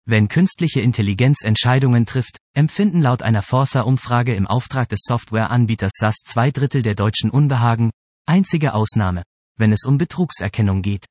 Wenn künstliche Intelligenz Entscheidungen trifft, empfinden laut einer Forsa-Umfrage im Auftrag des Softwareanbieters SAS 2/3 der Deutschen Unbehagen, einzige Ausnahme, wenn es um Betrugserkennung geht.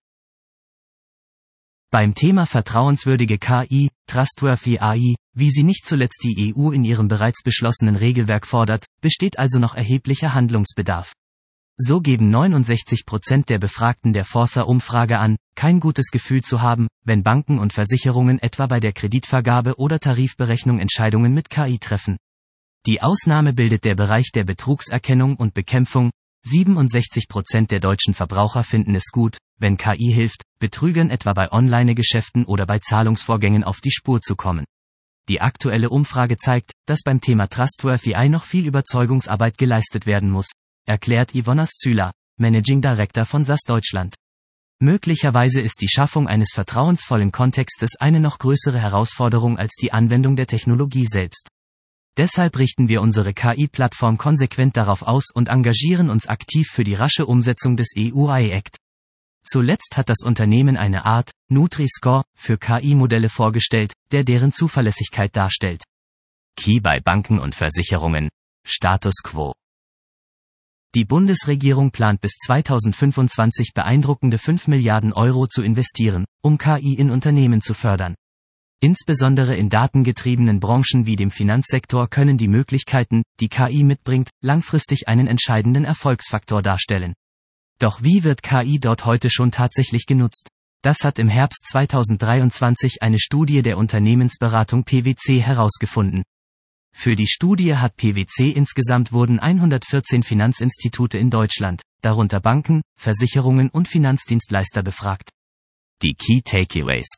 Beim Thema vertrauenswürdige KI, Trustworthy AI, wie sie nicht zuletzt die EU in ihrem bereits beschlossenen Regelwerk fordert, besteht also noch erheblicher Handlungsbedarf. So geben 69% der Befragten der Forsa-Umfrage an, kein gutes Gefühl zu haben, wenn Banken und Versicherungen etwa bei der Kreditvergabe oder Tarifberechnung Entscheidungen mit KI treffen. Die Ausnahme bildet der Bereich der Betrugserkennung und Bekämpfung. 67% der deutschen Verbraucher finden es gut, wenn KI hilft, Betrügern etwa bei Online-Geschäften oder bei Zahlungsvorgängen auf die Spur zu kommen. Die aktuelle Umfrage zeigt, dass beim Thema Trustworthy AI noch viel Überzeugungsarbeit geleistet werden muss, erklärt Ivona Szüler, Managing Director von SAS Deutschland. Möglicherweise ist die Schaffung eines vertrauensvollen Kontextes eine noch größere Herausforderung als die Anwendung der Technologie selbst. Deshalb richten wir unsere KI-Plattform konsequent darauf aus und engagieren uns aktiv für die rasche Umsetzung des EU-AI-Act. Zuletzt hat das Unternehmen eine Art Nutri-Score für KI-Modelle vorgestellt, der deren Zuverlässigkeit darstellt. Key bei Banken und Versicherungen. Status quo. Die Bundesregierung plant bis 2025 beeindruckende 5 Milliarden Euro zu investieren, um KI in Unternehmen zu fördern. Insbesondere in datengetriebenen Branchen wie dem Finanzsektor können die Möglichkeiten, die KI mitbringt, langfristig einen entscheidenden Erfolgsfaktor darstellen. Doch wie wird KI dort heute schon tatsächlich genutzt? Das hat im Herbst 2023 eine Studie der Unternehmensberatung PwC herausgefunden. Für die Studie hat PwC insgesamt wurden 114 Finanzinstitute in Deutschland, darunter Banken, Versicherungen und Finanzdienstleister befragt. Die Key Takeaways.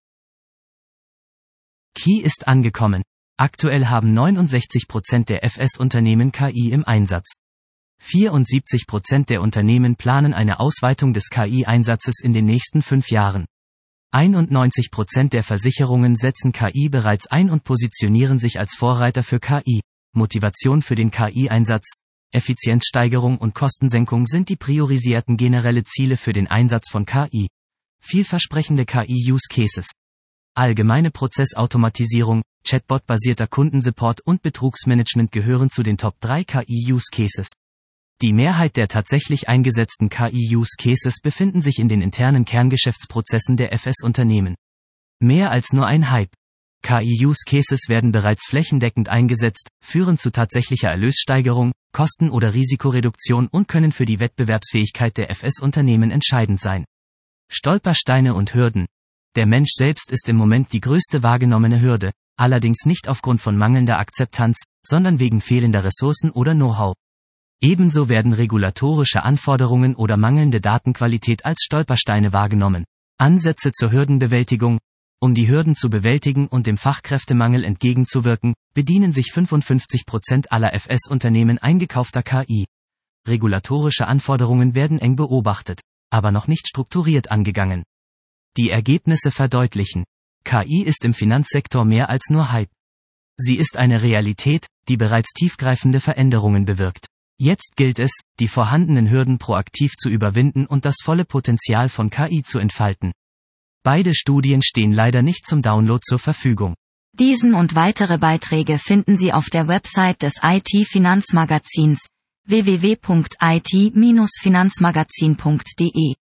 KI ist angekommen. Aktuell haben 69% der FS-Unternehmen KI im Einsatz. 74% der Unternehmen planen eine Ausweitung des KI-Einsatzes in den nächsten 5 Jahren. 91% der Versicherungen setzen KI bereits ein und positionieren sich als Vorreiter für KI. Motivation für den KI-Einsatz, Effizienzsteigerung und Kostensenkung sind die priorisierten generelle Ziele für den Einsatz von KI. Vielversprechende KI-Use-Cases. Allgemeine Prozessautomatisierung, Chatbot-basierter Kundensupport und Betrugsmanagement gehören zu den Top 3 KI-Use-Cases. Die Mehrheit der tatsächlich eingesetzten KI-Use-Cases befinden sich in den internen Kerngeschäftsprozessen der FS-Unternehmen. Mehr als nur ein Hype. KI-Use-Cases werden bereits flächendeckend eingesetzt, führen zu tatsächlicher Erlössteigerung, Kosten- oder Risikoreduktion und können für die Wettbewerbsfähigkeit der FS-Unternehmen entscheidend sein. Stolpersteine und Hürden. Der Mensch selbst ist im Moment die größte wahrgenommene Hürde, allerdings nicht aufgrund von mangelnder Akzeptanz, sondern wegen fehlender Ressourcen oder Know-how. Ebenso werden regulatorische Anforderungen oder mangelnde Datenqualität als Stolpersteine wahrgenommen. Ansätze zur Hürdenbewältigung. Um die Hürden zu bewältigen und dem Fachkräftemangel entgegenzuwirken, bedienen sich 55% aller FS-Unternehmen eingekaufter KI. Regulatorische Anforderungen werden eng beobachtet, aber noch nicht strukturiert angegangen. Die Ergebnisse verdeutlichen: KI ist im Finanzsektor mehr als nur Hype. Sie ist eine Realität, die bereits tiefgreifende Veränderungen bewirkt. Jetzt gilt es, die vorhandenen Hürden proaktiv zu überwinden und das volle Potenzial von KI zu entfalten. Beide Studien stehen leider nicht zum Download zur Verfügung. Diesen und weitere Beiträge finden Sie auf der Website des IT-Finanzmagazins www.it-finanzmagazin.de.